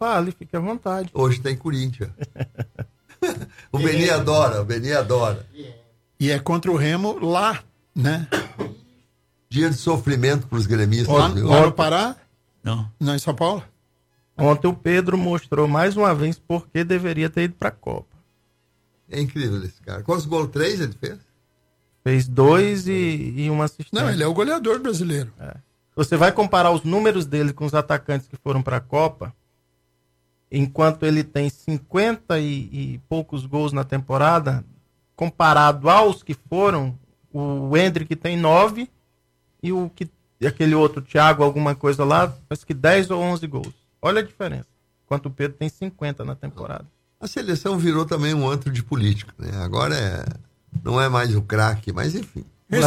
Fale, fique à vontade. Hoje tem Corinthians. O Beni adora. E é contra o Remo lá, né? Dia de sofrimento para os gremistas. Lá no Pará? Não. Não, em São Paulo? Ontem o Pedro mostrou mais uma vez por que deveria ter ido para a Copa. É incrível esse cara. Quantos gols? 3 ele fez? Fez 2 e uma assistência. Não, ele é o goleador brasileiro. Você vai comparar os números dele com os atacantes que foram para a Copa, enquanto ele tem 50 e poucos gols na temporada, comparado aos que foram, o Endrick tem 9 e aquele outro, Thiago, alguma coisa lá, parece que 10 ou 11 gols. Olha a diferença. Enquanto o Pedro tem 50 na temporada. A seleção virou também um antro de política, né? Agora não é mais o craque, mas enfim.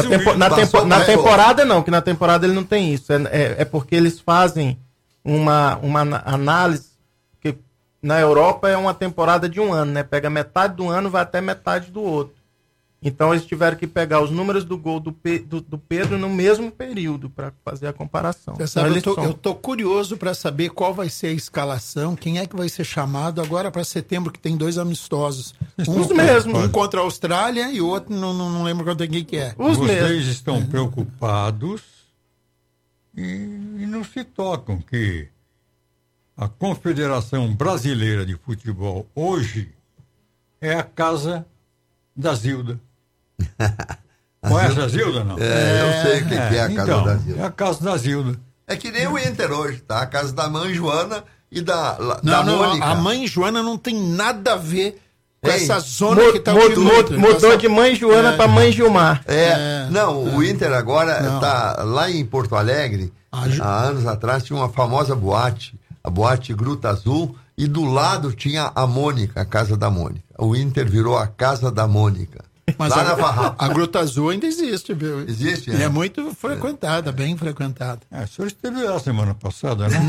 Na temporada não, que na temporada ele não tem isso. É porque eles fazem uma análise, que na Europa é uma temporada de um ano, né? Pega metade do ano, vai até metade do outro. Então eles tiveram que pegar os números do gol do Pedro no mesmo período para fazer a comparação. Você sabe, eu tô curioso para saber qual vai ser a escalação, quem é que vai ser chamado agora para setembro, que tem 2 amistosos. Um contra a Austrália e o outro, não lembro contra quem que é. Vocês estão preocupados e não se tocam que a Confederação Brasileira de Futebol hoje é a casa da Zilda. Conhece a Zilda, não? Eu sei o que é a casa da Zilda. É a casa da Zilda. É que nem o Inter hoje, tá? A casa da mãe Joana e da Mônica. A mãe Joana não tem nada a ver com essa zona que tá mudou de mãe Joana para mãe Gilmar. O Inter agora tá lá em Porto Alegre. Há anos atrás tinha uma famosa boate, a boate Gruta Azul, e do lado tinha a Mônica, a casa da Mônica. O Inter virou a casa da Mônica. Mas lá na Farrapa. A Gruta Azul ainda existe, viu? Existe, E é muito frequentada, bem frequentada. O senhor esteve lá semana passada, né?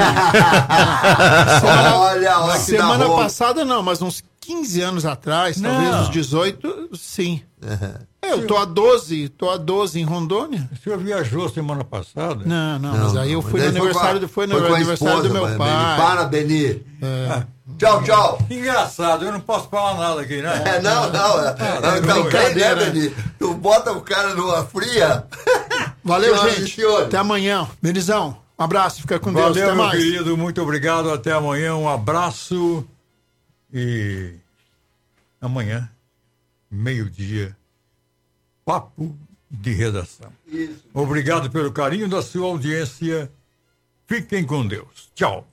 Olha semana passada não, mas uns 15 anos atrás, talvez uns 18, sim. Eu tô há 12 em Rondônia. O senhor viajou semana passada? Não, mas aí eu fui no aniversário do meu pai. Para, Beni. Tchau. Engraçado, eu não posso falar nada aqui, né? É brincadeira, né, Beni? Tu bota o cara numa fria. Valeu, gente. Até amanhã. Benizão, um abraço, fica com Deus. Valeu, até meu mais. querido, muito obrigado. Até amanhã, um abraço. E amanhã, meio-dia, Papo de Redação. Isso. Obrigado pelo carinho da sua audiência. Fiquem com Deus. Tchau.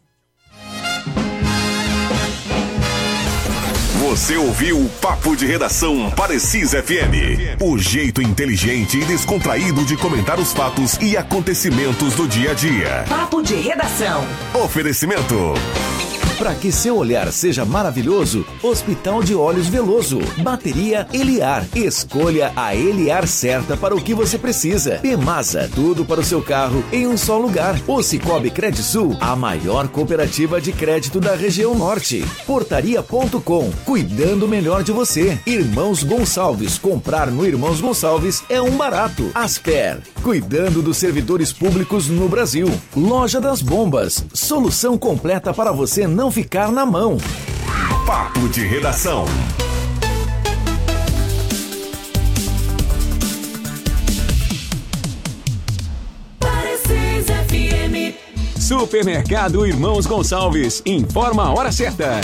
Você ouviu o Papo de Redação Parecis FM. O jeito inteligente e descontraído de comentar os fatos e acontecimentos do dia a dia. Papo de Redação. Oferecimento. Para que seu olhar seja maravilhoso, Hospital de Olhos Veloso. Bateria Eliar. Escolha a Eliar certa para o que você precisa. Pemasa, tudo para o seu carro em um só lugar. O Cicobi Credisul, a maior cooperativa de crédito da região norte. Portaria.com, cuidando melhor de você. Irmãos Gonçalves, comprar no Irmãos Gonçalves é um barato. Asper, cuidando dos servidores públicos no Brasil. Loja das Bombas, solução completa para você não ficar na mão. Papo de Redação. Supermercado Irmãos Gonçalves, informa a hora certa.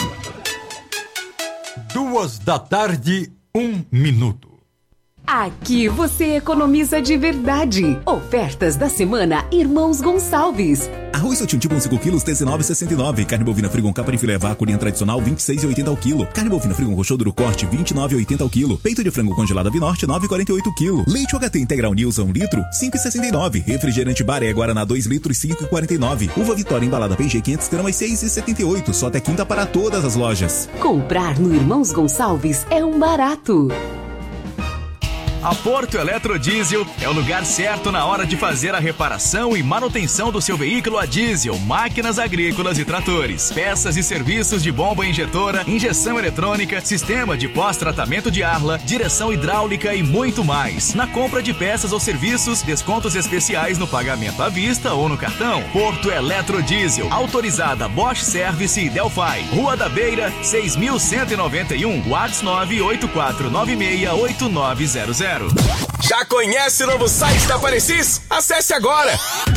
2:00, 1 minuto. Aqui você economiza de verdade. Ofertas da semana Irmãos Gonçalves. Arroz Sotinho 5 quilos, R$19,69. Carne bovina frigon capa em filé vácuo linha tradicional, R$26,80 ao quilo. Carne bovina frigon roxoduro corte, R$29,80 ao quilo. Peito de frango congelado Vinorte, R$9,48 o quilo. Leite UHT integral Nilson, 1 litro, R$5,69. Refrigerante Baré Guaraná, 2 litros, R$5,49. Uva Vitória embalada P&G 500 gramas, R$6,78. Só até quinta para todas as lojas. Comprar no Irmãos Gonçalves é um barato. A Porto Eletrodiesel é o lugar certo na hora de fazer a reparação e manutenção do seu veículo a diesel, máquinas agrícolas e tratores, peças e serviços de bomba injetora, injeção eletrônica, sistema de pós-tratamento de arla, direção hidráulica e muito mais. Na compra de peças ou serviços, descontos especiais no pagamento à vista ou no cartão. Porto Eletrodiesel, autorizada Bosch Service e Delphi. Rua da Beira, 6.191, WhatsApp 984968900. Já conhece o novo site da Parecis? Acesse agora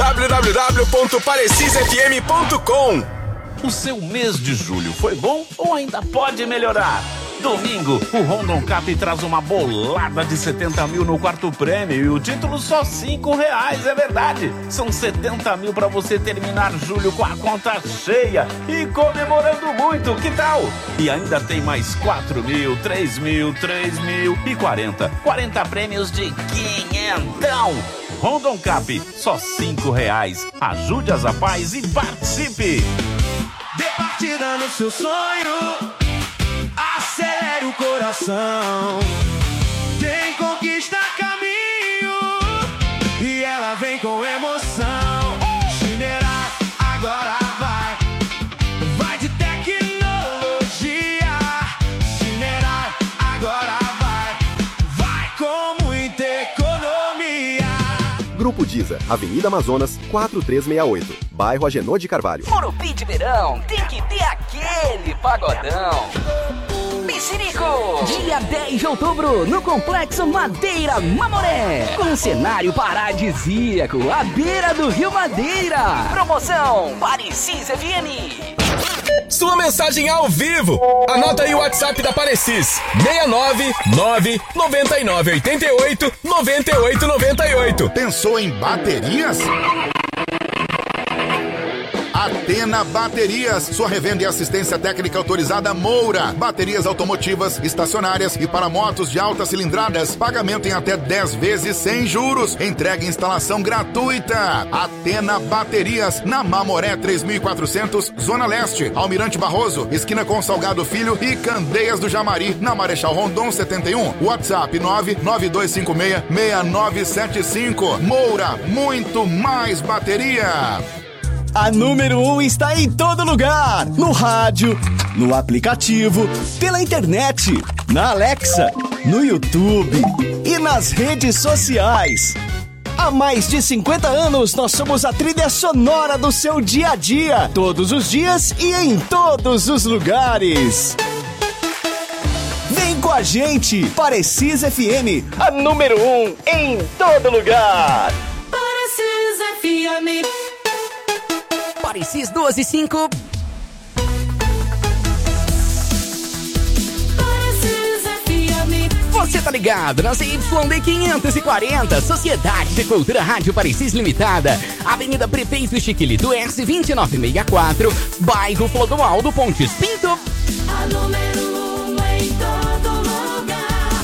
www.parecisfm.com. O seu mês de julho foi bom ou ainda pode melhorar? Domingo, o Rondon Cap traz uma bolada de 70 mil no quarto prêmio e o título só R$5, é verdade. São 70 mil para você terminar julho com a conta cheia e comemorando muito, que tal? E ainda tem mais 4 mil, 3 mil, 3 mil e 40 prêmios de quinhentão. Rondon Cap, só R$5. Ajude as rapazes e participe. Dê partida no seu sonho. Acelere o coração. Tem conquista caminho e ela vem com emoção. Chinerar agora vai. Vai de tecnologia. Chinerar agora vai. Vai com muita economia. Grupo Diza, Avenida Amazonas, 4368, bairro Agenor de Carvalho. Morumbi de verão tem que ter aquele pagodão. Mexerico! Dia 10 de outubro, no Complexo Madeira Mamoré, com um cenário paradisíaco à beira do Rio Madeira. Promoção Parecis FM. Sua mensagem ao vivo. Anota aí o WhatsApp da Parecis: 699-9988-9898. Pensou em baterias? Atena Baterias, sua revenda e assistência técnica autorizada Moura. Baterias automotivas, estacionárias e para motos de altas cilindradas. Pagamento em até 10 vezes sem juros. Entrega e instalação gratuita. Atena Baterias, na Mamoré 3400, Zona Leste. Almirante Barroso, esquina com Salgado Filho e Candeias do Jamari, na Marechal Rondon 71. WhatsApp 99256-6975. Moura, muito mais bateria. A número 1 está em todo lugar. No rádio, no aplicativo, pela internet, na Alexa, no YouTube e nas redes sociais. Há mais de 50 anos, nós somos a trilha sonora do seu dia a dia. Todos os dias e em todos os lugares. Vem com a gente, Parecis FM, a número 1 em todo lugar. Parecis FM. Parecis 125. Parecis FM. Você tá ligado na CYD 540, Sociedade de Cultura Rádio Parecis Limitada, Avenida Prefeito Chiquilito S2964, bairro Flodoaldo Pontes Pinto. A número 1 em todo lugar.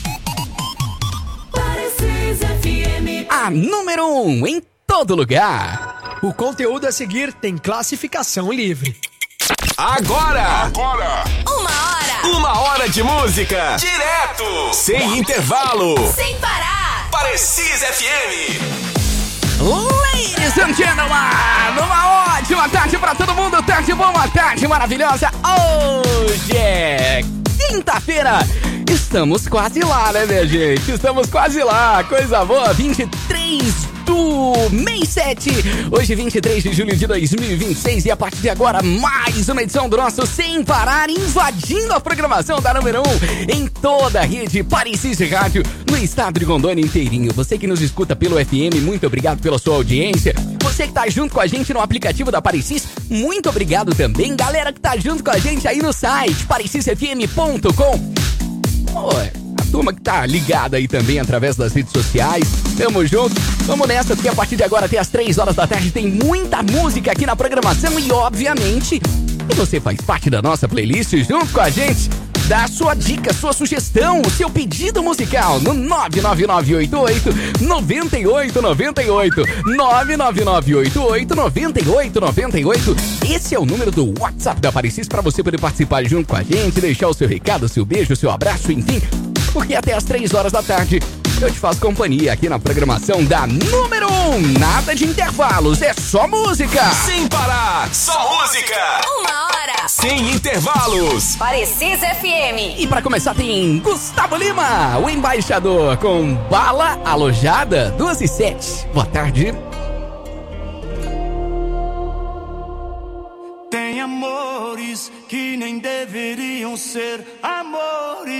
Parecis FM. A número 1 em todo lugar. O conteúdo a seguir tem classificação livre. Agora! Uma hora de música. Direto! Sem intervalo. sem parar. Parecis FM. Ladies and gentlemen, uma ótima tarde pra todo mundo. Tarde boa, uma tarde maravilhosa. Hoje é quinta-feira. Estamos quase lá, né, minha gente? Estamos quase lá. Coisa boa. 23 do mês 7. Hoje, 23 de julho de 2026. E a partir de agora, mais uma edição do nosso Sem Parar, invadindo a programação da número 1 em toda a rede Parecis Rádio, no estado de Rondônia inteirinho. Você que nos escuta pelo FM, muito obrigado pela sua audiência. Você que tá junto com a gente no aplicativo da Parecis, muito obrigado também. Galera que tá junto com a gente aí no site parecisfm.com. A turma que tá ligada aí também através das redes sociais. Tamo junto. Vamos nessa, porque a partir de agora até as 3 horas da tarde tem muita música aqui na programação e, obviamente, você faz parte da nossa playlist junto com a gente. Dá a sua dica, sua sugestão, o seu pedido musical no 99988-9898. 99988-9898. Esse é o número do WhatsApp da Parecis para você poder participar junto com a gente, deixar o seu recado, o seu beijo, o seu abraço, enfim. Porque até as 3 horas da tarde eu te faço companhia aqui na programação da número 1. Nada de intervalos, é só música. Sem parar, só música. 1 hora. Sem intervalos. Parecis FM. E pra começar tem Gustavo Lima, o embaixador, com Bala Alojada, 2h07. Boa tarde. Tem amores que nem deveriam ser amores.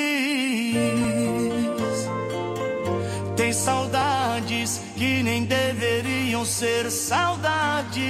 Tem saudades que nem deveriam ser saudades.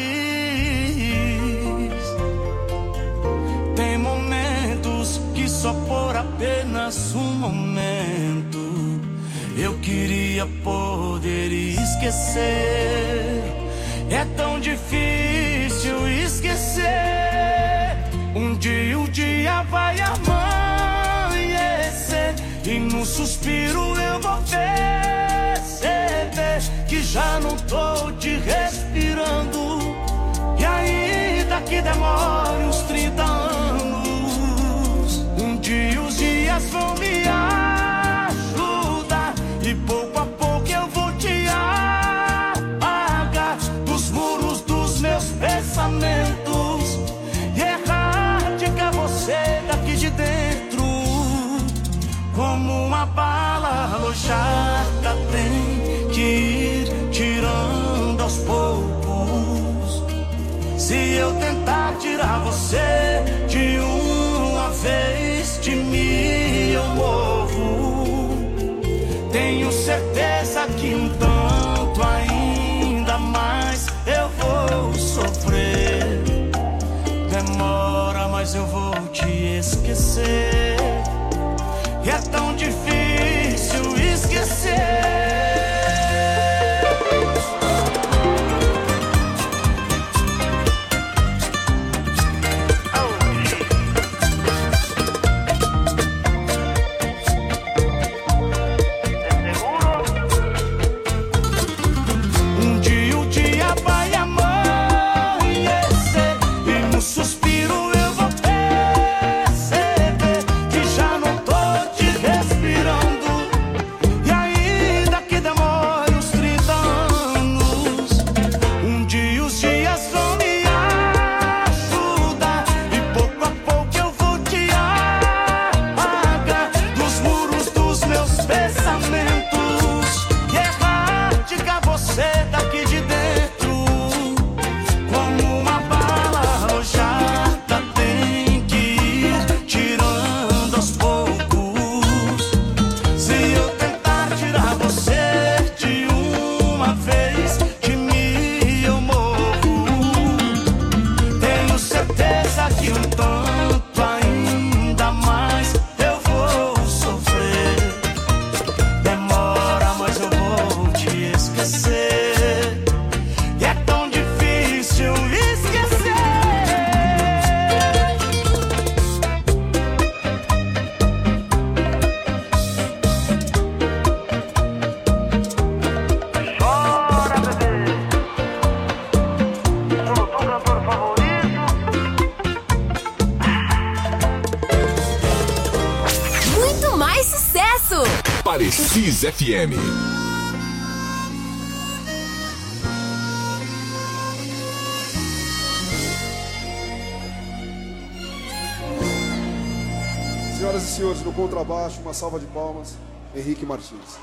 Tem momentos que só por apenas um momento eu queria poder esquecer. É tão difícil esquecer. Um dia vai amanhecer e num suspiro eu vou perceber que já não tô te respirando. E ainda que demore uns 30 anos, um dia os dias vão me ajudar e pouco a pouco eu vou te apagar dos muros dos meus pensamentos e erradicar você daqui de dentro. Como uma bala alojada tem que ir tirando aos poucos. Se eu tentar tirar você de uma vez, de mim eu morro. Tenho certeza que um tanto ainda mais eu vou sofrer. Demora, mas eu vou te esquecer. E é tão difícil esquecer. Parecis FM. Senhoras e senhores, no contrabaixo, uma salva de palmas, Henrique Martins.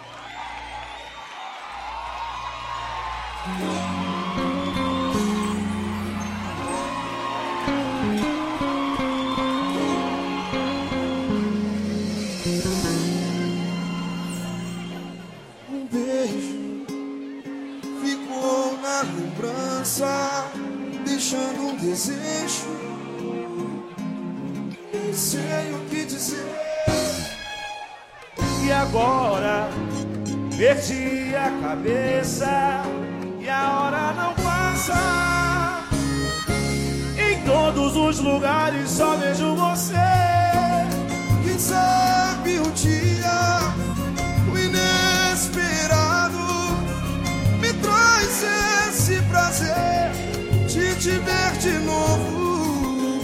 Deixando um desejo, não sei o que dizer. E agora perdi a cabeça e a hora não passa. Em todos os lugares só vejo você. Quem sabe um dia o inesperado me traz esse prazer de te ver de novo.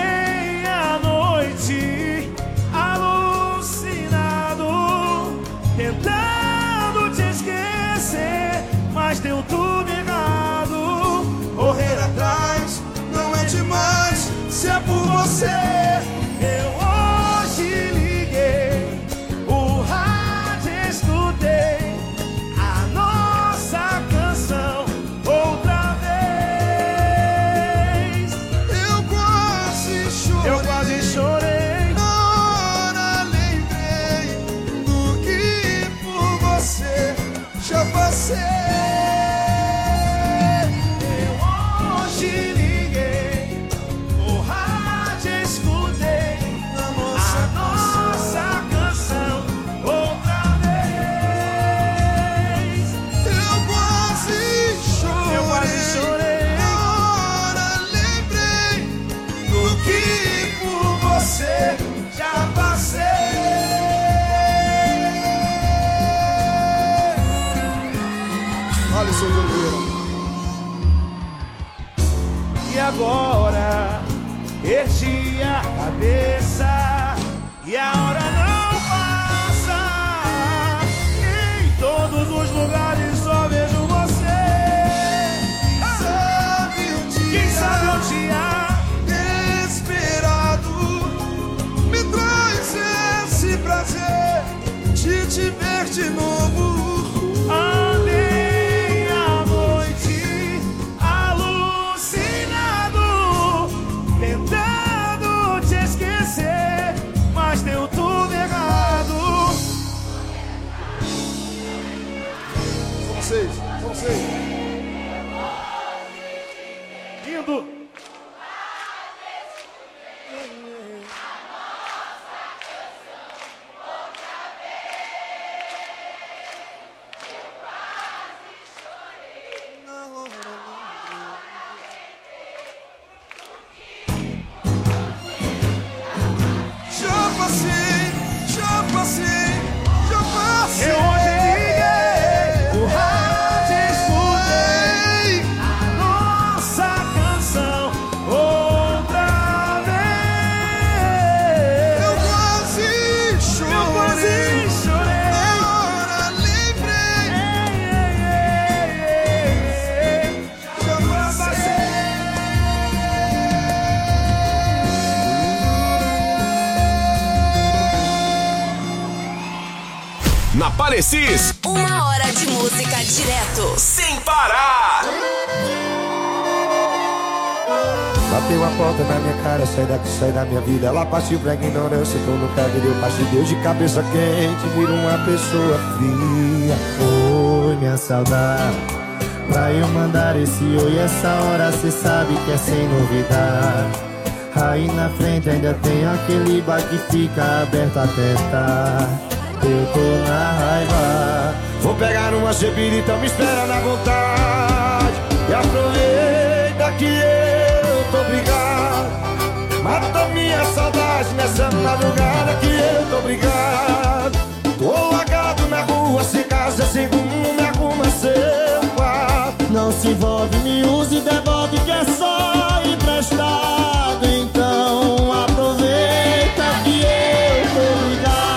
Andei a noite alucinado agora perdi a cabeça e a hora não passa. Em todos os lugares só vejo você. Sabe o dia, quem sabe o dia desesperado me traz esse prazer de te ver de novo. Andei a noite alucinado, tentando te esquecer, mas deu tudo errado. São vocês. Indo. passei. Eu hoje liguei o rádio, escutei a nossa canção outra vez. Eu quase chorei. Agora lembrei. Já passei. Na Parecis, 1 hora de música direto, sem parar. Bateu a porta na minha cara, sai daqui, sai da minha vida. Ela partiu pra ignorância, então nunca me deu parte. Deu de cabeça quente, vira uma pessoa fria. Oi, minha saudade, pra eu mandar esse oi, essa hora cê sabe que é sem novidade. Aí na frente ainda tem aquele bar que fica aberto até tarde. Eu tô na raiva, vou pegar uma bebida, então me espera na vontade. E aproveita que eu tô brigado, mata minha saudade nessa madrugada que eu tô brigado. Tô largado na rua, sem casa, sem rumo, me arruma seu quarto. Não se envolve, me use e devolve que é só emprestado. Então aproveita que eu tô brigado,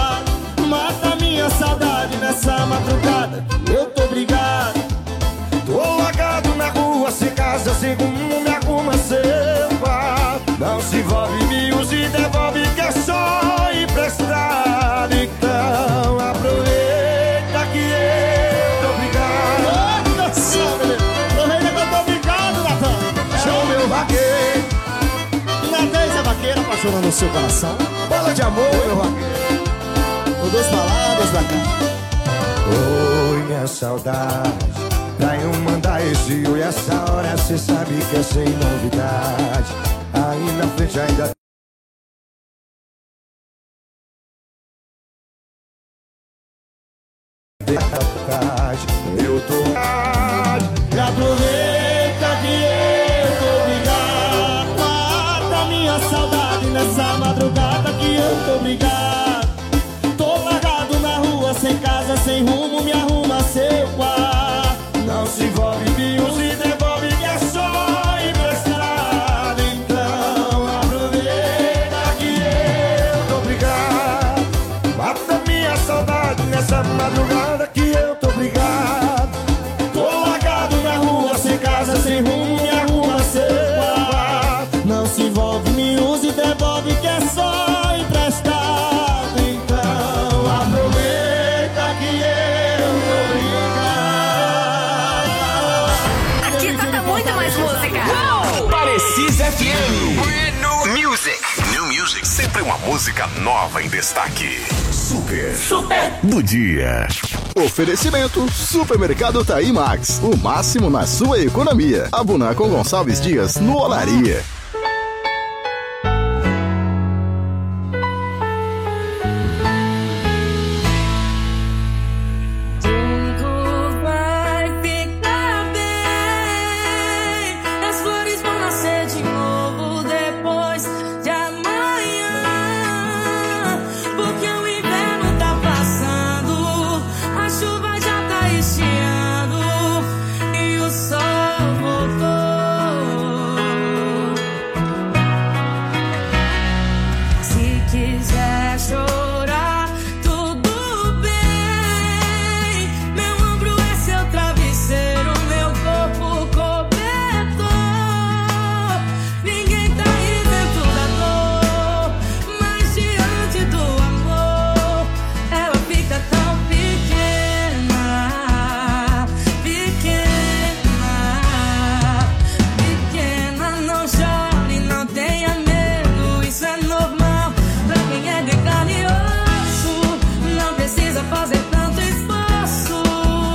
saudade nessa madrugada, eu tô brigado. Tô largado na rua, sem casa, sem rumo, me arruma seu par. Não se envolve, me use e devolve que é só emprestado. Então aproveita que eu tô brigado. Aproveita que eu tô brigado, Natan. Chama meu vaqueiro. Nathan é vaqueira, apaixonando o seu coração. Bola de amor, meu vaqueiro. Duas palavras pra cá. Oi, minha saudade, pra eu mandar esse oi, essa hora cê sabe que é sem novidade. Aí na frente ainda eu tô e aproveita que eu tô brigado. Mata minha saudade nessa madrugada que eu tô brigado. Sem casa, sem rumo, me arruma seu quarto. Não se envolve, me use e devolve que é só emprestado. Então aproveita que eu tô brigado. Mata minha saudade nessa madrugada que eu tô brigado. Tô largado na rua, sem casa, sem rumo, me arruma seu quarto. Não se envolve, me use e devolve que é só emprestado. Parecis FM. New Music. New Music. Sempre uma música nova em destaque. Super do dia. Oferecimento Supermercado Taí Max. O máximo na sua economia. Abuna com Gonçalves Dias no Olaria. quiser chorar, tudo bem. Meu ombro é seu travesseiro, meu corpo cobertor. Ninguém tá isento da dor, mas diante do amor ela fica tão pequena, pequena, pequena. Não chore, não tenha medo, isso é normal pra quem é de carne e osso. Não precisa fazer tanto esforço.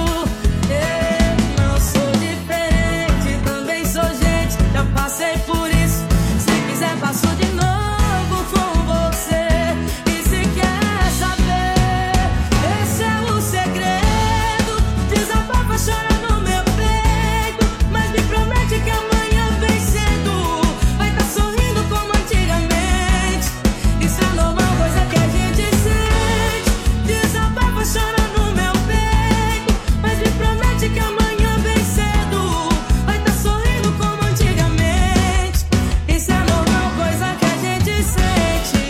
Eu não sou diferente, também sou gente, já passei por isso. Se quiser passo de novo com você. E se quer saber, esse é o segredo. Desabafa, chora no meu peito, mas me promete que amanhã bem cedo vai tá sorrindo como antigamente. Isso é normal, coisa que a gente sente. Desabafa, chora no meu peito, mas me promete que amanhã bem cedo vai tá sorrindo como antigamente. Isso é normal, coisa que a gente sente.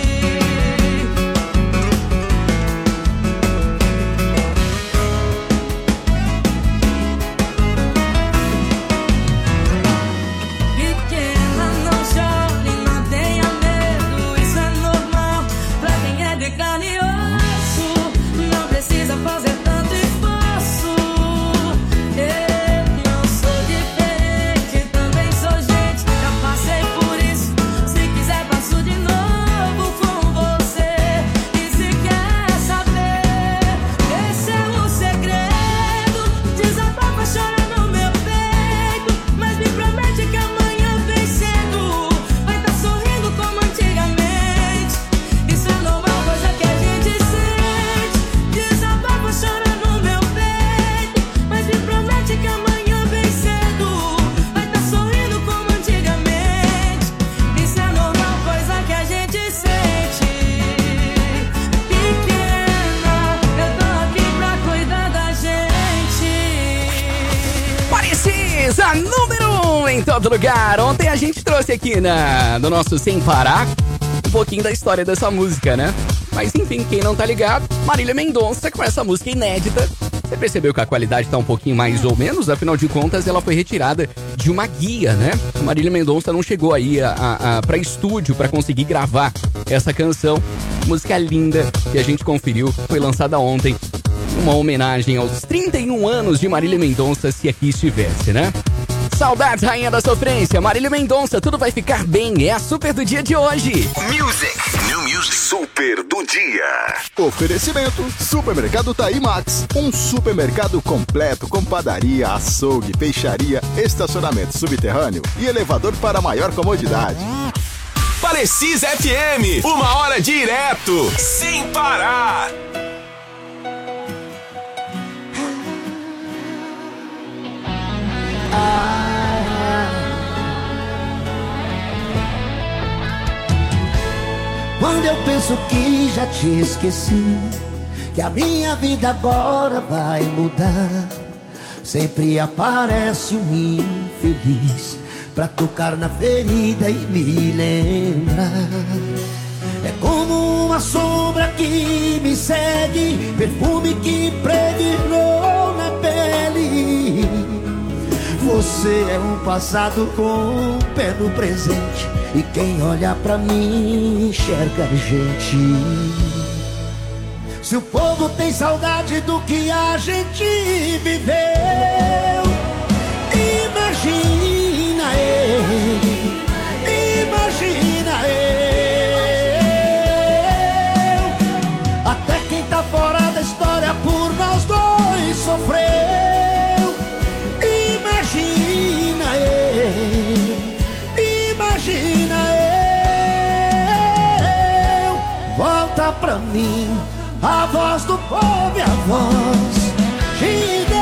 Pequena, não chore, não tenha medo, isso é normal pra quem é de carne e osso. Não precisa fazer tanto esforço. Eu não sou diferente, também sou gente, já passei por isso. Se quiser passo de novo com você. E se quer saber, esse é o segredo. Desabafa, chora no meu peito, mas me promete que amanhã bem cedo vai tá sorrindo como antigamente. Isso é normal, coisa que a gente sente. Desabafa, chora no meu peito, mas me promete que amanhã bem cedo vai tá sorrindo como antigamente. Isso é normal, coisa que a gente sente. Pequena, eu tô aqui pra cuidar da gente. Precisa, número 1 em todo lugar. Ontem a gente trouxe aqui no nosso Sem Parar um pouquinho da história dessa música, né? Mas enfim, quem não tá ligado, Marília Mendonça com essa música inédita. Você percebeu que a qualidade tá um pouquinho mais ou menos? Afinal de contas, ela foi retirada de uma guia, né? A Marília Mendonça não chegou aí pra estúdio pra conseguir gravar essa canção. Música linda que a gente conferiu, foi lançada ontem. Uma homenagem aos 31 anos de Marília Mendonça, se aqui estivesse, né? Saudades, rainha da sofrência, Marília Mendonça, tudo vai ficar bem, é a super do dia de hoje. New Music Super do dia. Oferecimento Supermercado Taimax, um supermercado completo com padaria, açougue, peixaria, estacionamento subterrâneo e elevador para maior comodidade. Precisa FM, 1 hora direto, sem parar. Quando eu penso que já te esqueci, que a minha vida agora vai mudar, sempre aparece um infeliz pra tocar na ferida e me lembrar. É como uma sombra que me segue, perfume que impregnou na pele. Você é um passado com um pé no presente, e quem olha pra mim enxerga a gente. Se o povo tem saudade do que a gente viveu, imagina eu, imagina eu. Até quem tá fora da história por nós dois sofreu. Imagina eu, imagina eu. Volta pra mim a voz do povo e a voz de Deus.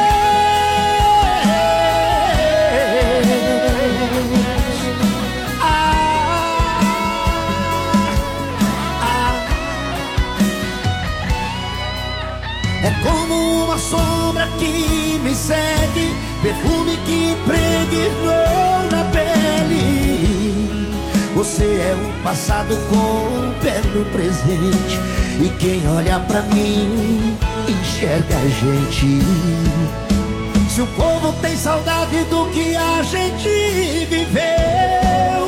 É como uma sombra que me segue, perfume que impregnou na pele. Você é o passado com o pé no presente, e quem olha pra mim enxerga a gente. Se o povo tem saudade do que a gente viveu,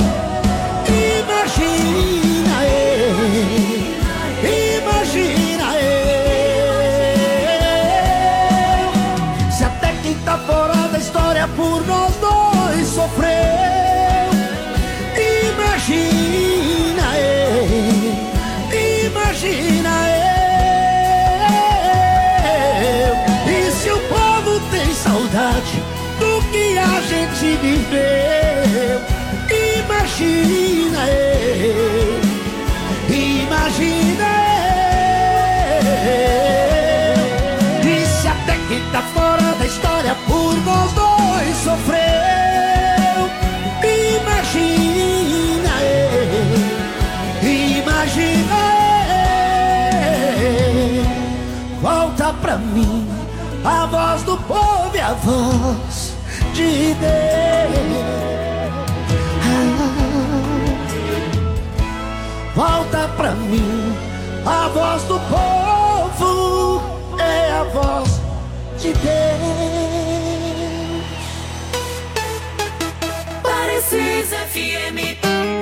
imagina eu, imagina eu. Se até quem tá fora da história por nós dois sofreu, imagina eu, imagina eu. E se o povo tem saudade do que a gente viveu, imagina eu, imagina eu. E se até quem tá fora da história por nós dois sofreu, imagina eu, imagina eu. Volta pra mim a voz do povo e a voz de Deus. Volta pra mim a voz do povo, é a voz de Deus. Parecis FM.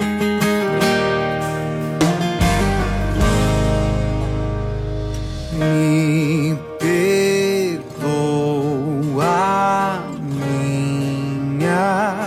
Me perdoa minha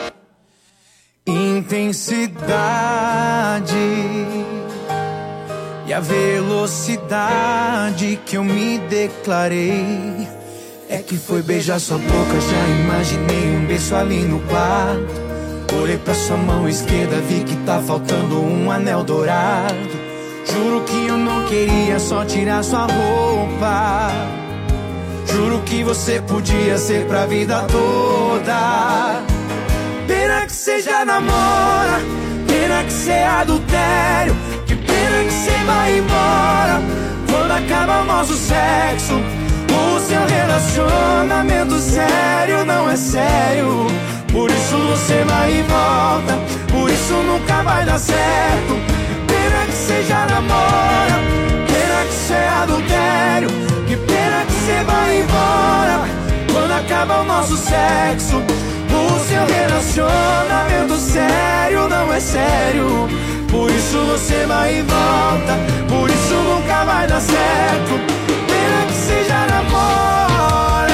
intensidade e a velocidade que eu me declarei. É que foi beijar sua boca, já imaginei um beijo ali no quarto. Olhei pra sua mão esquerda, vi que tá faltando um anel dourado. Juro que eu não queria só tirar sua roupa. Juro que você podia ser pra vida toda. Pena que cê já namora, pena que cê é adultério. Que pena que cê vai embora quando acaba o nosso sexo. O seu relacionamento sério não é sério. Por isso você vai e volta, por isso nunca vai dar certo. Pena que cê já namora, pena que cê é adultério. Que pena que cê vai embora quando acaba o nosso sexo. O seu relacionamento sério não é sério. Por isso você vai e volta, por isso nunca vai dar certo. Pena que cê já namora.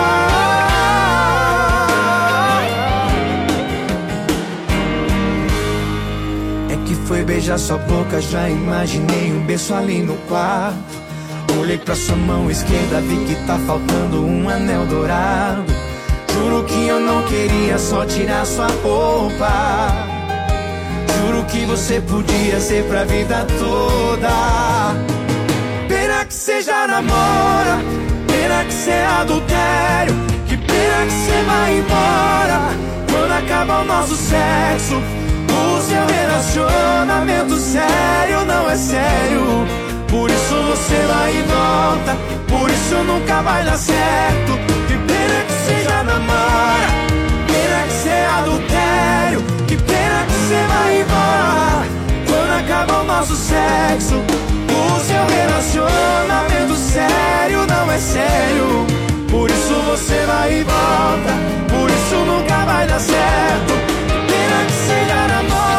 É que foi beijar sua boca, já imaginei um beijo ali no quarto. Olhei pra sua mão esquerda, vi que tá faltando um anel dourado. Juro que eu não queria só tirar sua roupa. Juro que você podia ser pra vida toda. Pena que cê já namora, pena que cê é adultério. Que pena que cê vai embora quando acaba o nosso sexo. O seu relacionamento sério não é sério. Por isso você vai e volta, por isso nunca vai dar certo. Que pena que cê já namora, pena que cê é adultério. Que pena que cê vai embora quando acaba o nosso sexo. O seu relacionamento sério não é sério. Por isso você vai e volta, por isso nunca vai dar certo. Pena que cê já namora.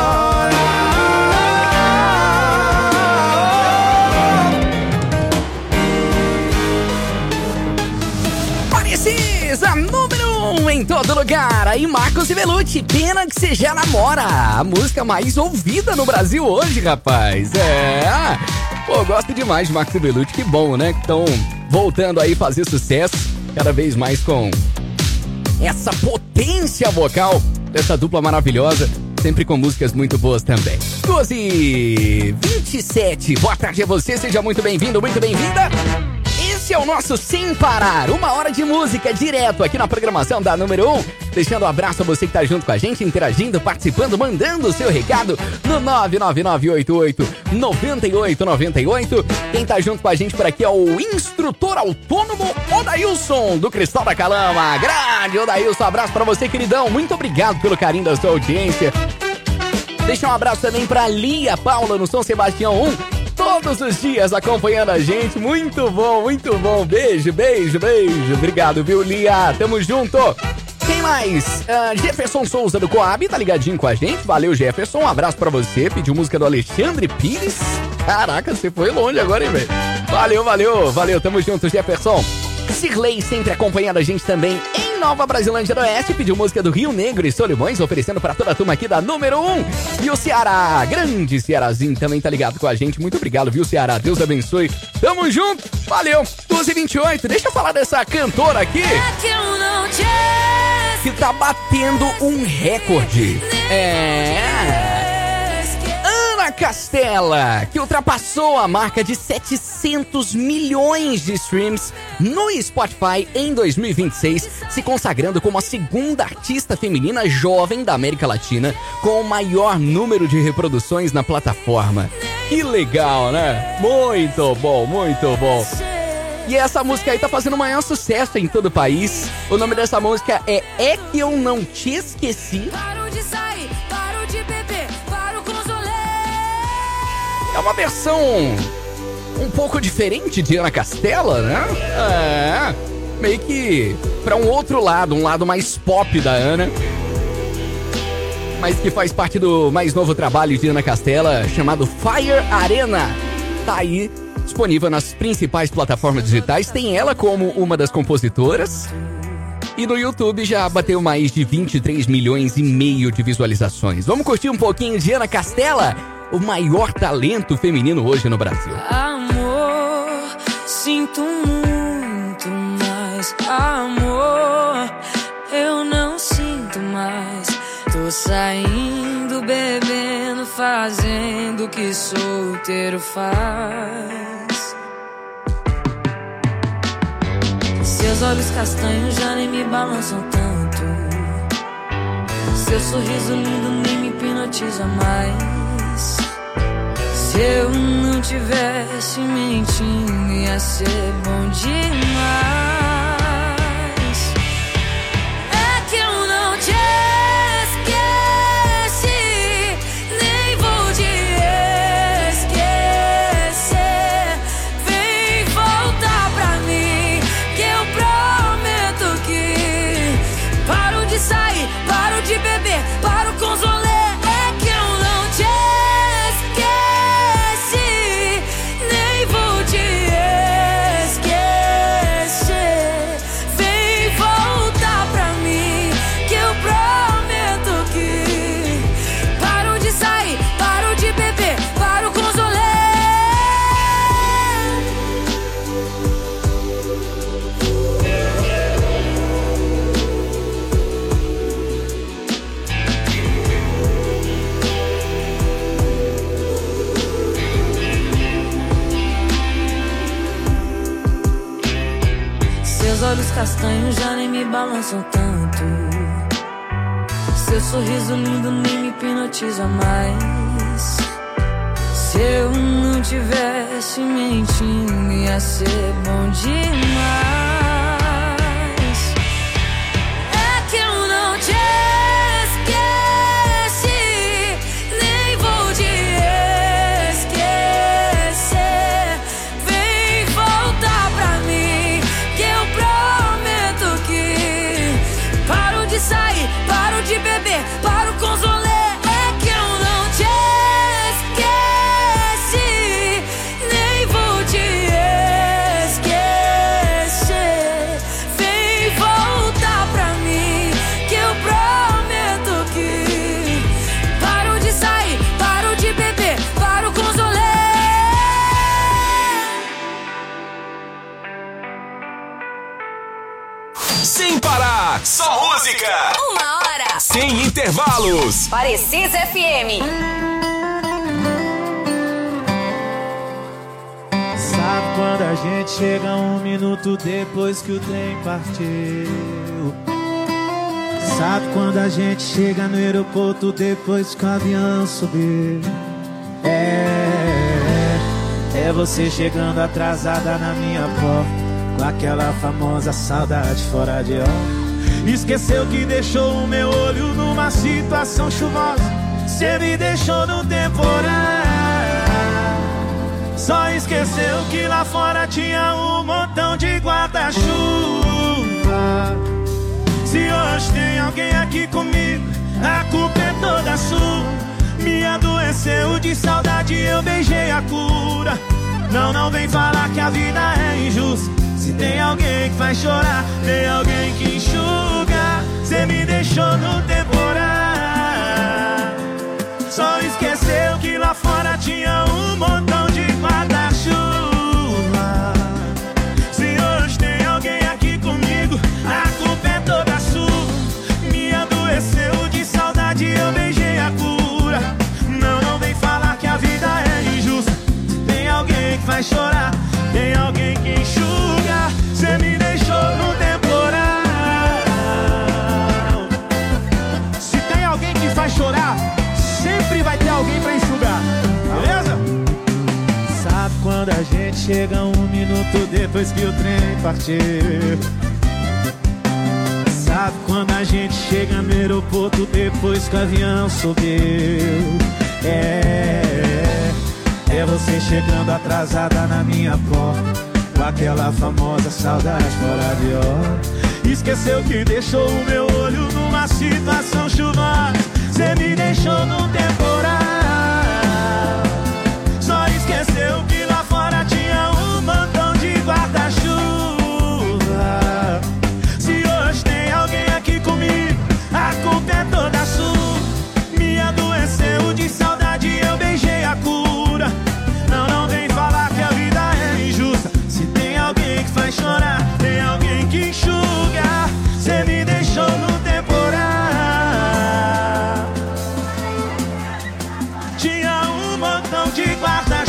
Precisa, número 1 em todo lugar. Aí Marcos e Belucci, pena que cê já namora. A música mais ouvida no Brasil hoje, rapaz. É. Pô, gosto demais de Marcos e Belucci, que bom, né? Que estão voltando aí fazer sucesso cada vez mais com essa potência vocal dessa dupla maravilhosa, sempre com músicas muito boas também. 12h27, boa tarde a você, seja muito bem-vindo, muito bem-vinda. Esse é o nosso Sem Parar, 1 hora de música direto aqui na programação da número 1. Deixando um abraço a você que tá junto com a gente, interagindo, participando, mandando o seu recado no 99988-9898. Quem tá junto com a gente por aqui é o instrutor autônomo Odailson, do Cristal da Calama. Grande Odailson, abraço pra você, queridão. Muito obrigado pelo carinho da sua audiência. Deixa um abraço também pra Lia Paula no São Sebastião 1. Todos os dias acompanhando a gente. Muito bom, muito bom. Beijo, beijo, beijo. Obrigado, viu, Lia? Tamo junto. Quem mais? Jefferson Souza do Coab tá ligadinho com a gente. Valeu, Jefferson. Um abraço pra você. Pediu música do Alexandre Pires. Caraca, você foi longe agora, hein, velho? Valeu, valeu, valeu. Tamo junto, Jefferson. Cirlei sempre acompanhando a gente também em Nova Brasilândia do Oeste. Pediu música do Rio Negro e Solimões, oferecendo pra toda a turma aqui da número 1. E o Ceará, grande Cearazinho, também tá ligado com a gente. Muito obrigado, viu, Ceará? Deus abençoe. Tamo junto. Valeu. 12h28. Deixa eu falar dessa cantora aqui. Que tá batendo um recorde. Ana Castela, que ultrapassou a marca de 700 milhões de streams no Spotify em 2026, se consagrando como a segunda artista feminina jovem da América Latina com o maior número de reproduções na plataforma. Que legal, né? Muito bom, muito bom. E essa música aí tá fazendo o maior sucesso em todo o país. O nome dessa música é Que Eu Não Te Esqueci. Paro de sair, paro de beber, paro com Zolé. É uma versão um pouco diferente de Ana Castela, né? Meio que pra um outro lado, um lado mais pop da Ana. Mas que faz parte do mais novo trabalho de Ana Castela, chamado Fire Arena. Tá aí, disponível nas principais plataformas digitais. Tem ela como uma das compositoras. E no YouTube já bateu mais de 23 milhões e meio de visualizações. Vamos curtir um pouquinho de Ana Castela, o maior talento feminino hoje no Brasil. Amor, sinto muito mais. Amor, eu não sinto mais. Tô saindo, bebendo, fazendo o que solteiro faz. Seus olhos castanhos já nem me balançam tanto. Seu sorriso lindo nem me hipnotiza mais. Se eu não tivesse mentindo, ia ser bom demais. É que eu não te esqueci, nem vou te esquecer. Vem voltar pra mim, que eu prometo que paro de sair, paro de beber, paro com Zolé. É que eu não te esqueci, nem vou te esquecer. Vem voltar pra mim, que eu prometo que paro de sair, paro de beber, paro com Zolé. Seus olhos castanhos já nem me balançam tanto. Seu sorriso lindo nem me hipnotiza mais. Se eu não tivesse mentindo, ia ser bom demais. É que eu não te esqueci, nem vou te esquecer. Vem voltar pra mim, que eu prometo que paro de sair, paro de beber, paro com Zolé. É que eu não te esqueci, nem vou te esquecer. Vem voltar pra mim, que eu prometo que paro de sair, paro de beber, paro com Zolé. Sem parar, só música. 1 hora. Sem intervalos. Precisa FM. Sabe quando a gente chega 1 minuto depois que o trem partiu? Sabe quando a gente chega no aeroporto depois que o avião subiu? É você chegando atrasada na minha porta, com aquela famosa saudade fora de hora. Esqueceu que deixou o meu olho numa situação chuvosa, Cê me deixou no temporal. Só esqueceu que lá fora tinha um montão de guarda-chuva. Se hoje tem alguém aqui comigo, a culpa é toda sua. Me adoeceu de saudade, eu beijei a cura. Não vem falar que a vida é injusta. Se tem alguém que faz chorar, tem alguém que enxuga. Cê me deixou no temporal. Só esqueceu que lá fora tinha um montão de guarda-chuva. Se hoje tem alguém aqui comigo, a culpa é toda sua. Me adoeceu de saudade, eu beijei a cura. Não vem falar que a vida é injusta. Se tem alguém que faz chorar, tem alguém que enxuga. Cê me deixou no temporal. Se tem alguém que faz chorar, sempre vai ter alguém pra enxugar, beleza? Sabe quando a gente chega 1 minuto depois que o trem partiu? Sabe quando a gente chega no aeroporto depois que o avião subiu? É você chegando atrasada na minha porta, com aquela famosa saudade fora de hora. Esqueceu que deixou o meu olho numa situação chuvosa. Cê me deixou no temporal. Só esqueceu que lá fora tinha um montão de guarda-chuva. Se hoje tem alguém aqui comigo, a culpa é toda sua. Me adoeceu de saudade, eu beijei a cura. Não vem falar que a vida é injusta. Se tem alguém que faz chorar, tem alguém que enxuga. Cê me deixou no temporal. Tinha um montão de guarda-chuva.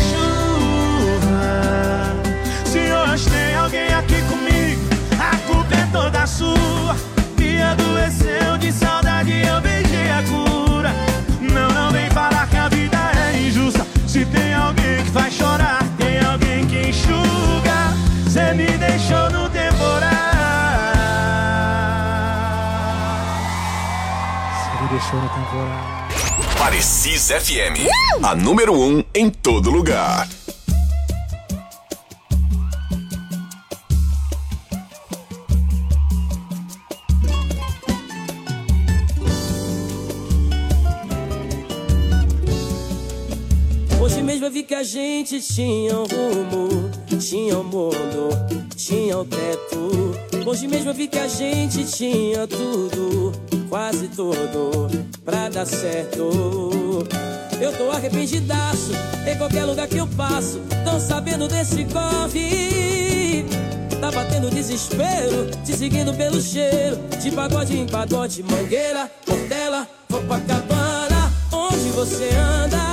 Se hoje tem alguém aqui comigo, a culpa é toda sua. Me adoeceu de saudade, eu beijei a cura. Não vem falar que a vida é injusta. Se tem alguém que faz chorar, tem alguém que enxuga. Cê me deixou no temporal. Cê me deixou no temporal. Parecis FM, a número 1 em todo lugar. Hoje mesmo eu vi que a gente tinha um rumo, tinha um mundo, tinha um teto. Hoje mesmo eu vi que a gente tinha tudo, quase tudo, pra dar certo. Eu tô arrependidaço, em qualquer lugar que eu passo, tão sabendo desse corre. Tá batendo desespero, te seguindo pelo cheiro, de pagode em pagode, Mangueira, Portela, Copacabana. Onde você anda?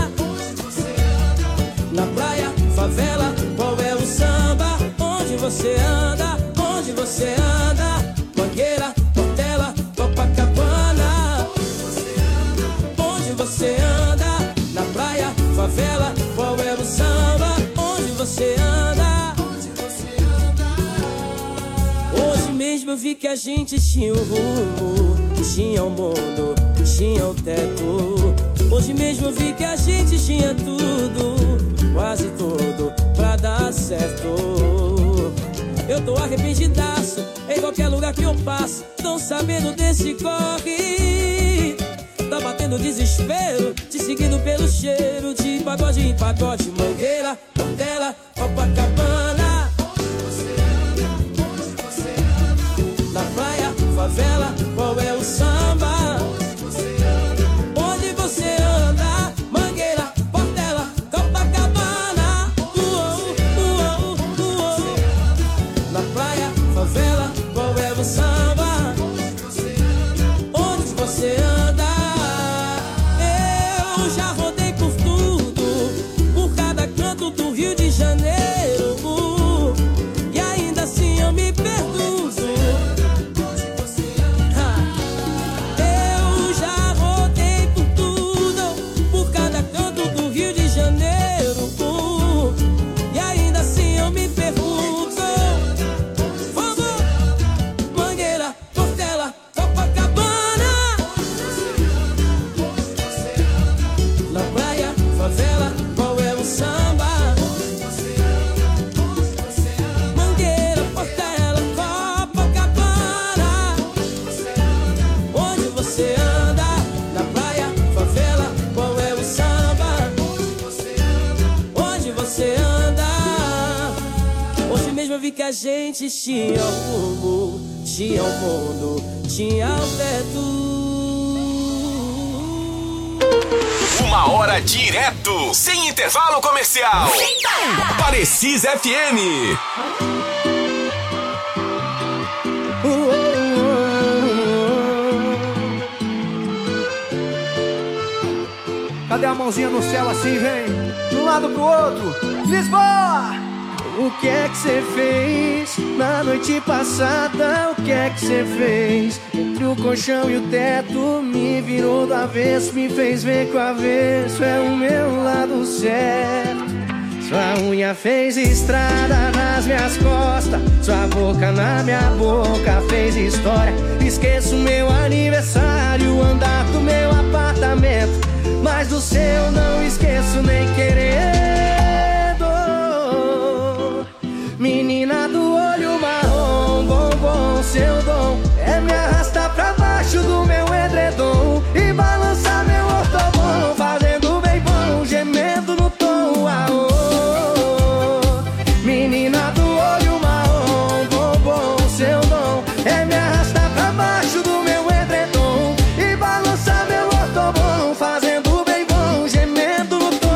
Na praia, favela, qual é o samba? Onde você anda? Onde você anda? Mangueira, Portela, Copacabana. Onde você anda? Na praia, favela, qual é o samba? Onde você anda? Hoje mesmo eu vi que a gente tinha um rumo, tinha um mundo, tinha um teto. Hoje mesmo eu vi que a gente tinha tudo, quase tudo, pra dar certo. Eu tô arrependidaço, em qualquer lugar que eu passo, tão sabendo desse corre. Tá batendo desespero, te seguindo pelo cheiro, de pagode em pagode, Mangueira, Portela, Copacabana. Na praia, favela, qual é o samba? Onde você anda? Mangueira, Portela, Copacabana. Na praia, favela, qual é o samba? Onde você anda? Eu já rodei por tudo, por cada canto do Rio de Janeiro. vi que a gente tinha um rumo, tinha um mundo, tinha um teto. Uma hora direto, sem intervalo comercial. Parecis FM. Cadê a mãozinha no céu assim, vem? De um lado pro outro. Lisboa! O que é que você fez na noite passada? O que é que você fez? Entre o colchão e o teto, me virou do avesso, me fez ver que o avesso é o meu lado certo. Sua unha fez estrada nas minhas costas, sua boca na minha boca fez história. Esqueço meu aniversário, o andar do meu apartamento, mas do seu não esqueço nem querendo. Menina do olho marrom, bombom, seu dom é me arrastar pra baixo do meu edredom e balançar meu ortobom, fazendo bem bom, gemendo no tom. Menina do olho marrom, bombom, seu dom é me arrastar pra baixo do meu edredom e balançar meu ortobom, fazendo bem bom, gemendo no tom.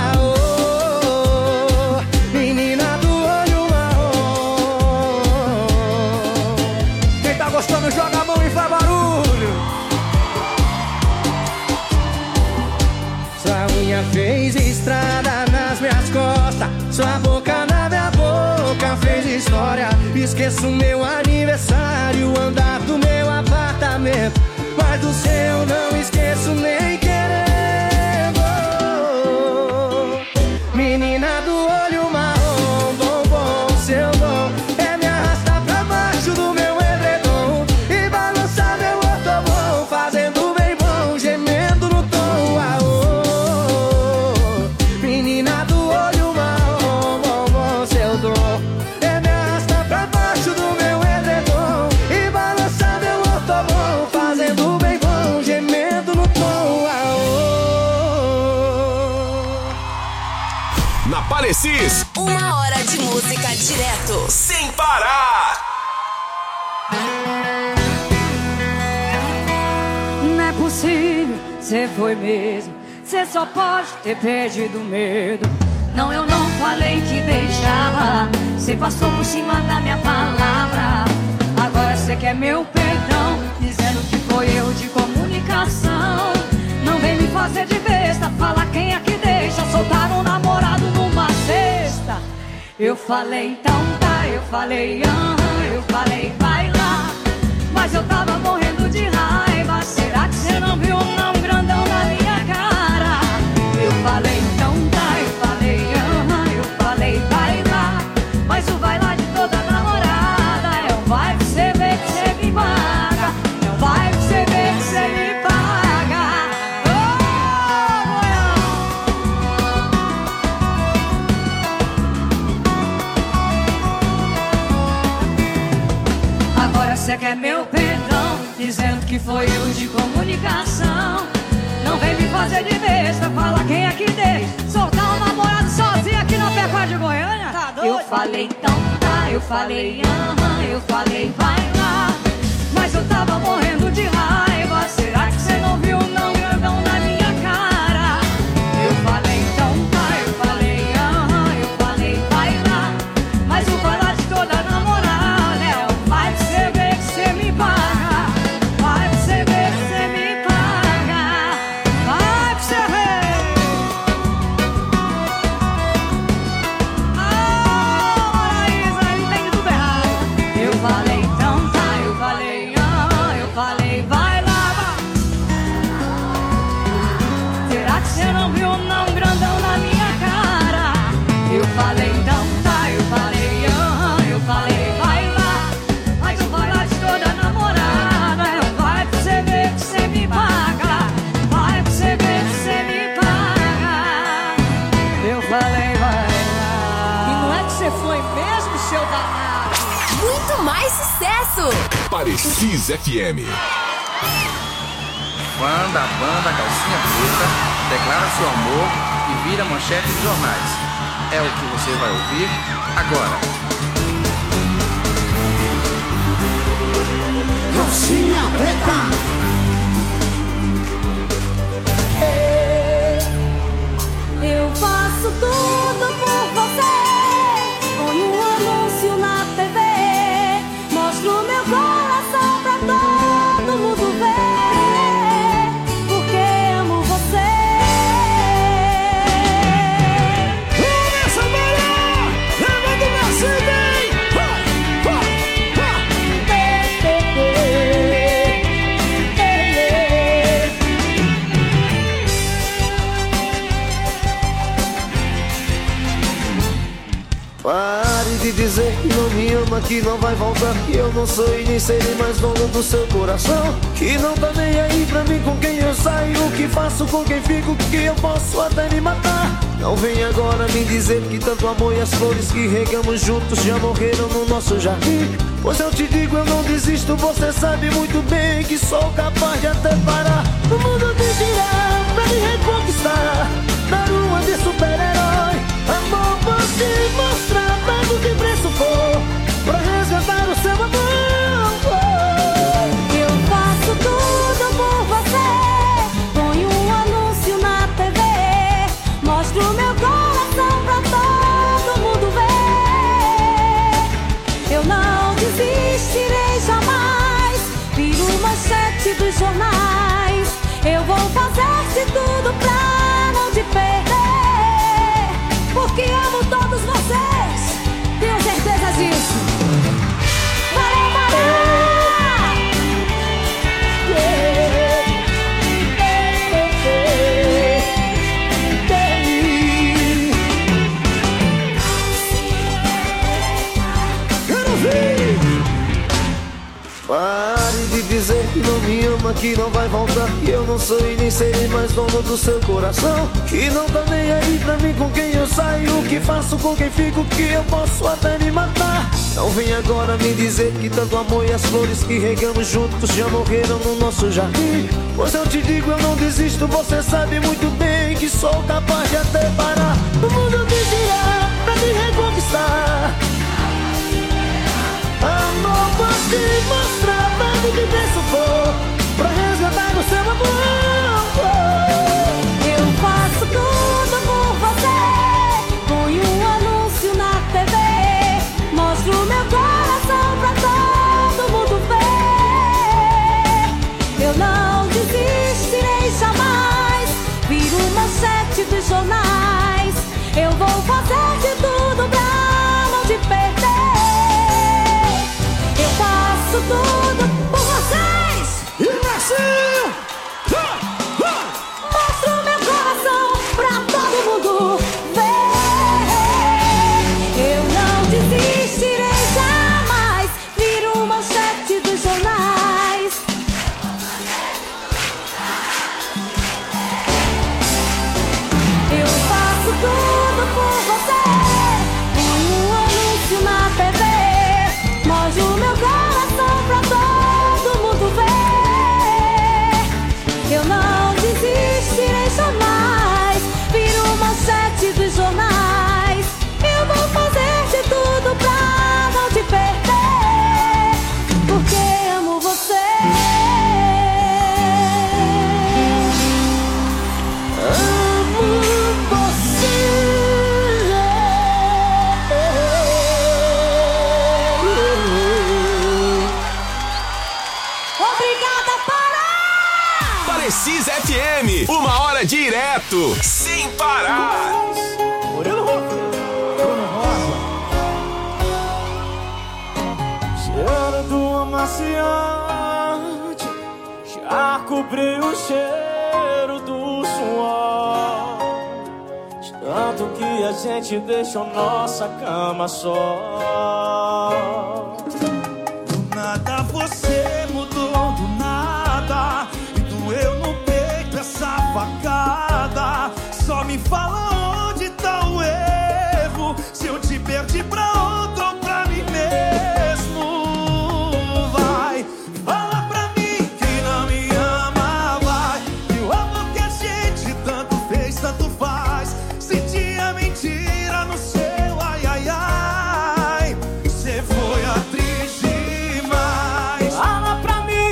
Menina do olho marrom. Quem tá gostando, joga a mão e faz barulho. Sua unha fez estrada nas minhas costas, sua boca na minha boca fez história. Esqueço meu aniversário, o andar do meu apartamento, mas do seu não esqueço nem querendo. Menina do olho marrom, bombom, seu dom é me arrastar pra baixo do meu edredom e balançar meu ortobom, fazendo bem bom, gemendo no tom. Menina do olho marrom, bombom, seu dom é me arrastar pra baixo do meu edredom e balançar meu ortobom, fazendo bem bom, gemendo no tom. Na Parecis, 1 hora de música direto. sem parar. Não é possível, cê foi mesmo. Cê só pode ter perdido medo. Não, eu não falei que deixava. Cê passou por cima da minha palavra. Agora cê quer meu perdão, dizendo que foi erro de comunicação. Não vem me fazer de besta, fala quem é que deixa soltar um namorado numa sexta. Eu falei então tá, eu falei eu falei vai lá, mas eu tava morrendo de raiva. Será que cê não viu um não grandão na minha cara? Eu falei então tá, eu falei eu falei vai lá, mas o vai lá de toda namorada é um vai que cê vê que cê me paga, é um vai que cê vê que cê me paga. Agora cê quer meu perdão, dizendo que foi erro de comunicação. Não vem me fazer de besta, fala quem é que deixa soltar um namorado sozinho aqui na Pecuária de Goiânia. Tá doido? Eu falei então tá, eu falei eu falei vai lá, mas eu tava morrendo de raiva. Será que cê não viu não grandão na minha cara? Eu falei então tá, eu falei vai lá, mas o vai lá de toda namorada é um vai que cê vê que cê me paga, vai que cê vê que cê me paga, vai que cê vê. Isa, ele tem tudo errado. Eu falei então tá, eu falei vai lá. Será que cê não viu não grandão na minha cara? Eu falei então tá, eu falei vai lá, mas o vai lá de toda namorada é um vai que cê vê que cê me paga, vai que cê vê que cê me paga. Eu falei vai lá. E não é que cê foi mesmo, seu danado? Muito mais sucesso. Parecis FM. Fã da banda Calcinha Preta declara seu amor e vira manchete de jornais. É o que você vai ouvir agora. calcinha preta. Eu faço tudo por você. Ponho um anúncio na TV, mostro meu coração pra todo mundo ver, porque amo você. Essa mulher, leva do Mercedes. Pare de dizer que não me ama, que não vai voltar, que eu não sou e nem serei mais dono do seu coração, que não tá nem aí pra mim com quem eu saio, o que faço, com quem fico, que eu posso até me matar. Não vem agora me dizer que tanto amor e as flores que regamos juntos já morreram no nosso jardim. Pois eu te digo, eu não desisto, você sabe muito bem que sou capaz de até parar o mundo de girar pra me reconquistar, dar uma de super-herói. Amor, vou te mostrar, pago o que preço for, pra resgatar o seu amor. Eu faço tudo por você. Ponho um anúncio na TV, mostro meu coração pra todo mundo ver. Eu não desistirei jamais, viro manchete dos jornais. Eu vou fazer de tudo pra não te perder, porque amo todos vocês, tenho certeza disso. Valeu, valeu! Quero ver! Pare de dizer que não me ama, que não vai voltar, que eu não sou e nem serei mais dono do seu coração, que não tá nem aí pra mim com quem eu saio, o que faço, com quem fico, que eu posso até me matar. Não vem agora me dizer que tanto amor e as flores que regamos juntos já morreram no nosso jardim. Pois eu te digo, eu não desisto, você sabe muito bem que sou capaz de até parar o mundo de girar pra me reconquistar. Amor, vou te mostrar, pago de preço for, pra resgatar o seu amor. Eu faço tudo por você. Ponho um anúncio na TV, mostro meu coração pra todo mundo ver. Eu não desistirei jamais, viro manchete dos jornais. Eu vou fazer de tudo pra não te perder. Eu faço tudo por vocês. E Brasil! Mostro meu coração pra todo mundo ver. Eu não desistirei jamais, viro manchete dos jornais. Eu faço tudo por você. Um anúncio na TV, mostro meu coração pra todo mundo ver. Eu não desistirei jamais, viro manchete dos jornais. Eu vou fazer de tudo pra não te perder, porque amo você. Obrigada, Pará! Parecis FM, 1 hora direto, sem parar. Cheiro do amaciante já cobriu o cheiro do suor, de tanto que a gente deixou nossa cama só. Do nada você mudou, do nada, e doeu no peito essa facada. Só me fala onde tá o erro, se eu te perdi pra outro ou pra mim mesmo. Vai, fala pra mim que não me ama, vai, que o amor que a gente tanto fez, tanto faz. Se tinha mentira no seu ai, ai, ai, cê foi atriz demais. Fala pra mim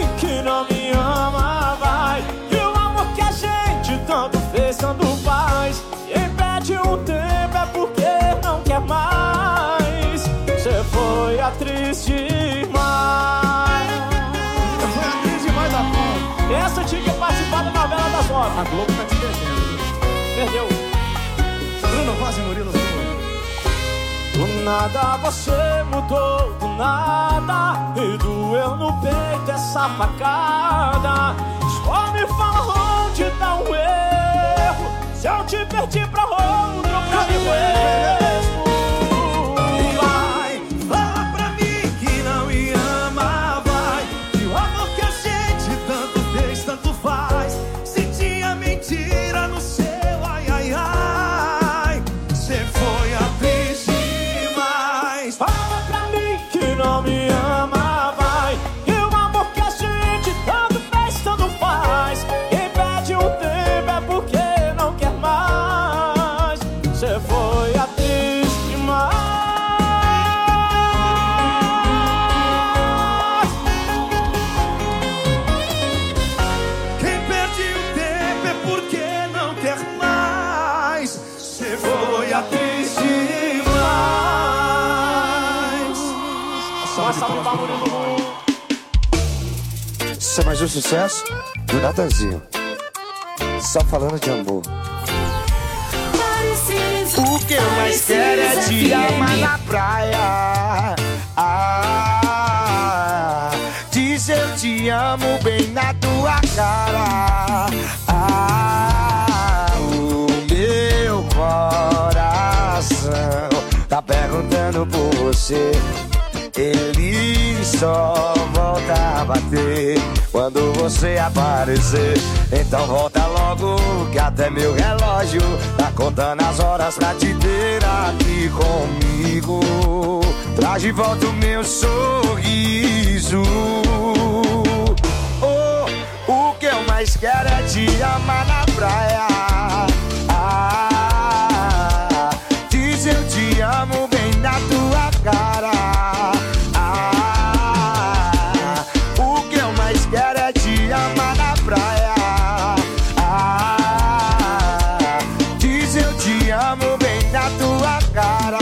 nada você mudou, do nada. E doeu no peito essa facada. Só me fala onde tá o erro. Se eu te perdi pra outro, pra mim mesmo. Vai, fala pra mim que não me ama, vai. Que o amor que a gente tanto fez, tanto faz. Se tinha mentira no seu ai, ai, ai. Cê foi atriz demais. Fala pra mim que não me ama, vai. Que o amor que a gente tanto fez, tanto faz. Quem perde um tempo é porque não quer mais. Cê foi atriz demais. Quem perde o tempo é porque não quer mais. Cê foi atriz demais. Só salve pra Murilo. Isso é mais um sucesso do Natanzinho. Só falando de amor. O que eu mais quero é te amar na praia. Diz eu te amo bem na tua cara. O meu coração tá perguntando por você. Ele só volta a bater quando você aparecer. Então volta logo que até meu relógio tá contando as horas pra te ter aqui comigo. Traz de volta o meu sorriso. O que eu mais quero é te amar na praia. Diz eu te amo bem na tua cara. O que eu mais quero é te amar na praia. Diz eu te amo bem na tua cara.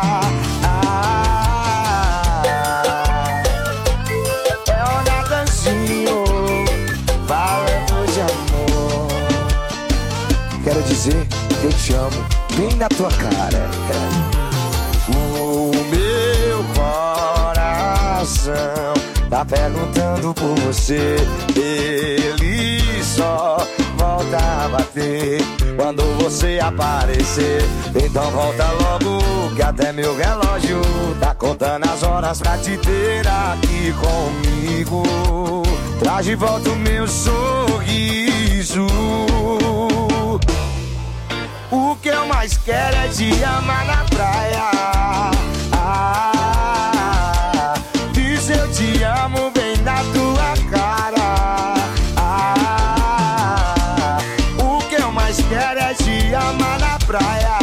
É o Natanzinho falando de amor. Quero dizer que eu te amo bem na tua cara. O meu coração tá perguntando por você. Ele só volta a bater quando você aparecer. Então volta logo que até meu relógio tá contando as horas pra te ter aqui comigo. Traz de volta o meu sorriso. O que eu mais quero é te amar na praia. Diz eu te amo bem na tua cara. O que eu mais quero é te amar na praia.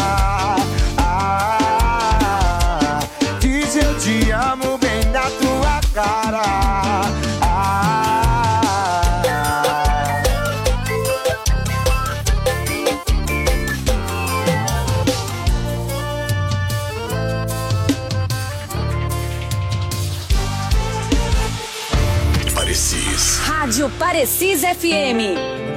Diz eu te amo bem na tua cara. Rádio Parecis FM.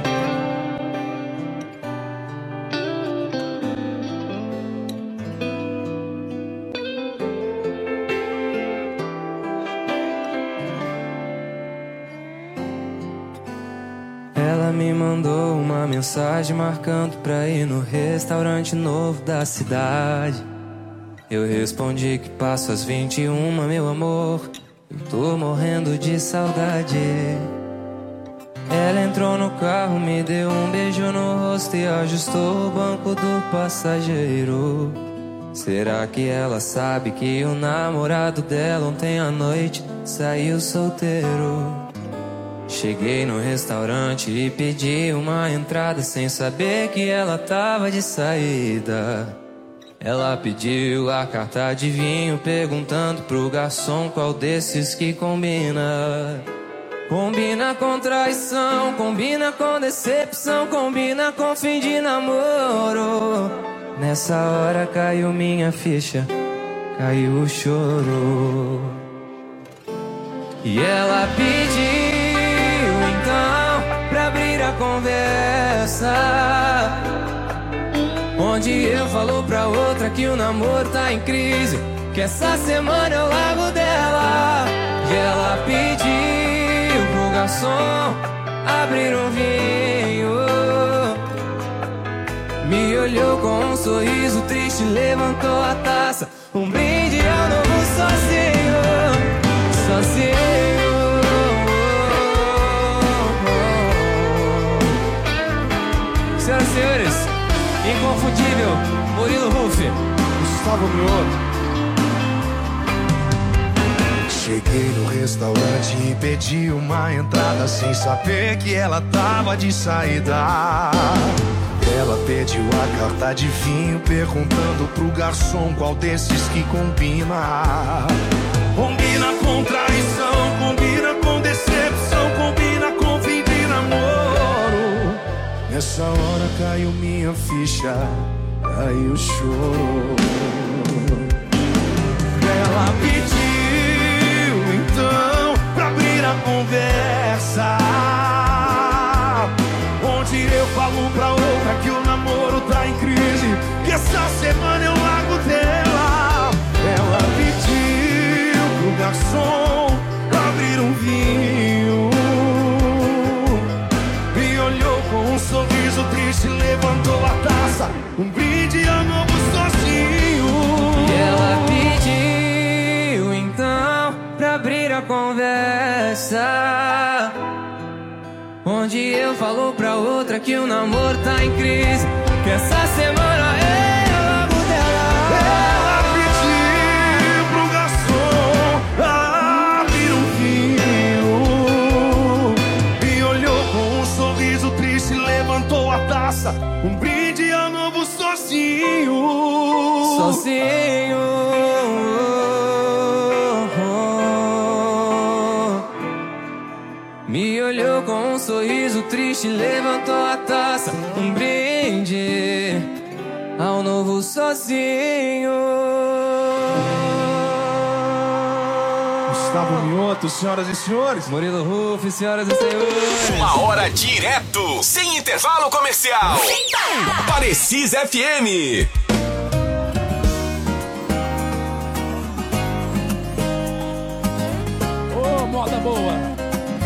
Ela me mandou uma mensagem marcando pra ir no restaurante novo da cidade. Eu respondi que passo às 21, meu amor. Eu tô morrendo de saudade. Ela entrou no carro, me deu um beijo no rosto e ajustou o banco do passageiro. Será que ela sabe que o namorado dela ontem à noite saiu solteiro? Cheguei no restaurante e pedi uma entrada sem saber que ela tava de saída. Ela pediu a carta de vinho, perguntando pro garçom qual desses que combina. Combina com traição, combina com decepção, combina com fim de namoro. Nessa hora caiu minha ficha, caiu o choro. E ela pediu então pra abrir a conversa, onde eu falo pra outra que o namoro tá em crise, que essa semana eu largo dela. E ela pediu pro garçom abrir um vinho. Me olhou com um sorriso triste, levantou a taça. Um brinde ao novo sozinho. Sozinho. Senhoras e senhores, inconfundível Murilo Huff, Gustavo Mioto. Cheguei no restaurante e pedi uma entrada sem saber que ela tava de saída. Ela pediu a carta de vinho, perguntando pro garçom qual desses que combina. Combina com traição, combina com decepção, combina com fim de namoro. Nessa hora caiu minha ficha, caiu o choro. Ela pediu então pra abrir a conversa, onde eu falo pra outra que o namoro tá em crise, que essa semana eu largo dela. Ela pediu pro garçom abrir um vinho, me olhou com um sorriso triste, levantou a taça. Um brinde ao novo sozinho. E ela pediu então pra abrir a conversa, onde eu falo pra outra que o namoro tá em crise, que essa semana eu largo dela. Ela pediu pro garçom abrir um vinho, me olhou com um sorriso triste, levantou a taça. Um brinde ao novo sozinho. Sozinho. Me olhou com um sorriso triste, levantou a taça. Um brinde ao novo sozinho. Gustavo Mioto, senhoras e senhores. Murilo Huff, senhoras e senhores. Uma hora direto, sem intervalo comercial. Precisa FM. Ô, moda boa.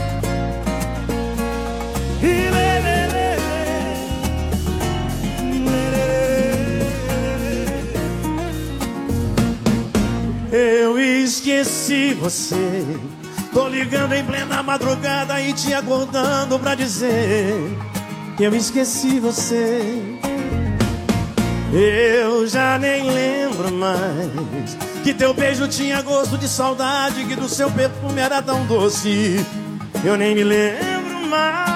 Eu esqueci você. Tô ligando em plena madrugada e te acordando pra dizer que eu esqueci você. Eu já nem lembro mais que teu beijo tinha gosto de saudade, que do seu perfume era tão doce. Eu nem me lembro mais.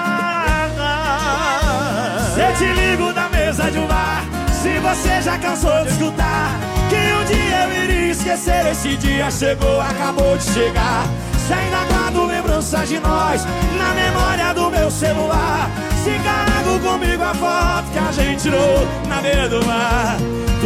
Eu te ligo da mesa de um bar, se você já cansou de escutar que um dia eu iria esquecer. Esse dia chegou, acabou de chegar. Se ainda guardo lembranças de nós na memória do meu celular, se carrego comigo a foto que a gente tirou na beira do mar.